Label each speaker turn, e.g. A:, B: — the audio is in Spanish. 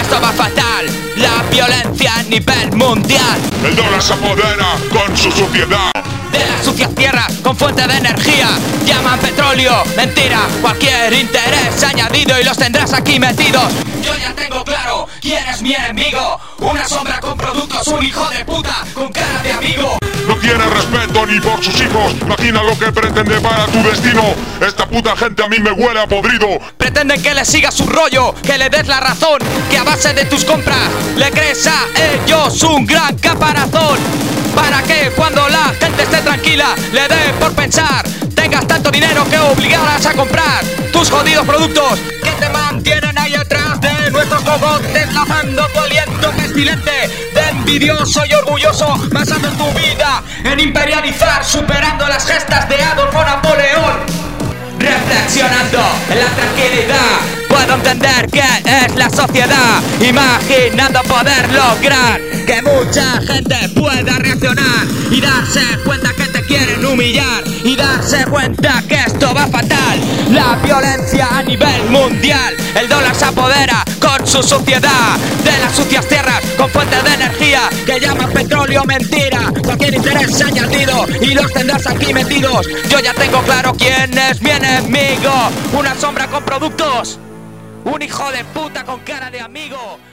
A: esto va fatal. La violencia a nivel mundial.
B: El dólar se apodera con su suciedad
A: de las sucias tierras con fuente de energía. Llaman petróleo, mentira, cualquier interés añadido y los tendrás aquí metidos. Yo ya tengo claro quién es mi enemigo. Una sombra con productos, un hijo de puta con cara de amigo.
B: No tiene respeto ni por sus hijos. Imagina lo que pretende para tu destino. Esta puta gente a mí me huele a podrido.
A: Pretenden que le sigas su rollo, que le des la razón, que a base de tus compras le crees a ellos un gran caparazón. Para que cuando la gente esté tranquila le dé por pensar, tengas tanto dinero que obligarás a comprar tus jodidos productos que te mantienen ahí atrás de nuestros cogotes, lanzando tu aliento pestilente de envidioso y orgulloso, basando tu vida en imperializar, superando las gestas de Adolfo Napoleón. Reflexionando en la tranquilidad, puedo entender qué es la sociedad, imaginando poder lograr que mucha gente pueda reaccionar y darse cuenta que te quieren humillar y darse cuenta que esto va fatal. La violencia a nivel mundial, el dólar se apodera con su suciedad de las sucias tierras con fuentes de energía que llaman petróleo mentira. Cualquier interés añadido y los tendrás aquí metidos. Yo ya tengo claro quién es mi enemigo. Una sombra con productos, un hijo de puta con cara de amigo.